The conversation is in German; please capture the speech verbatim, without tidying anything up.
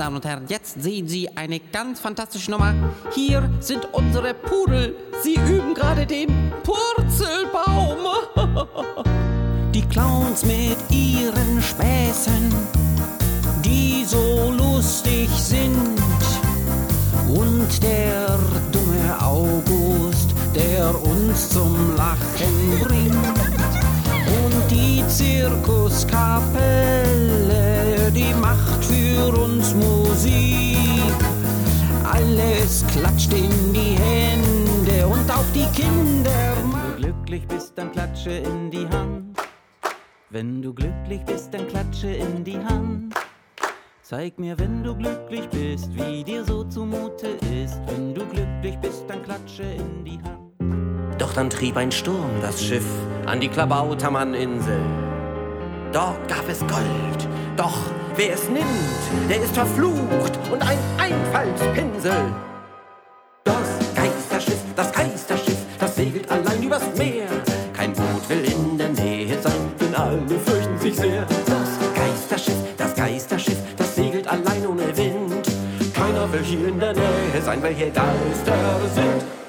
Damen und Herren, jetzt sehen Sie eine ganz fantastische Nummer. Hier sind unsere Pudel. Sie üben gerade den Purzelbaum. Die Clowns mit ihren Späßen, die so lustig sind. Und der dumme August, der uns zum Lachen bringt. Und die Zirkuskapelle, die macht für uns Musik. Alles klatscht in die Hände und auch die Kinder. Wenn du glücklich bist, dann klatsche in die Hand. Wenn du glücklich bist, dann klatsche in die Hand. Zeig mir, wenn du glücklich bist, wie dir so zumute ist. Wenn du glücklich bist, dann klatsche in die Hand. Doch dann trieb ein Sturm das Schiff an die Klabautermann-Insel. Dort gab es Gold, doch wer es nimmt, der ist verflucht und ein Einfallspinsel. Das Geisterschiff, das Geisterschiff, das segelt allein übers Meer. Kein Boot will in der Nähe sein, denn alle fürchten sich sehr. Das Geisterschiff, das Geisterschiff, das segelt allein ohne Wind. Keiner will hier in der Nähe sein, weil hier Geister sind.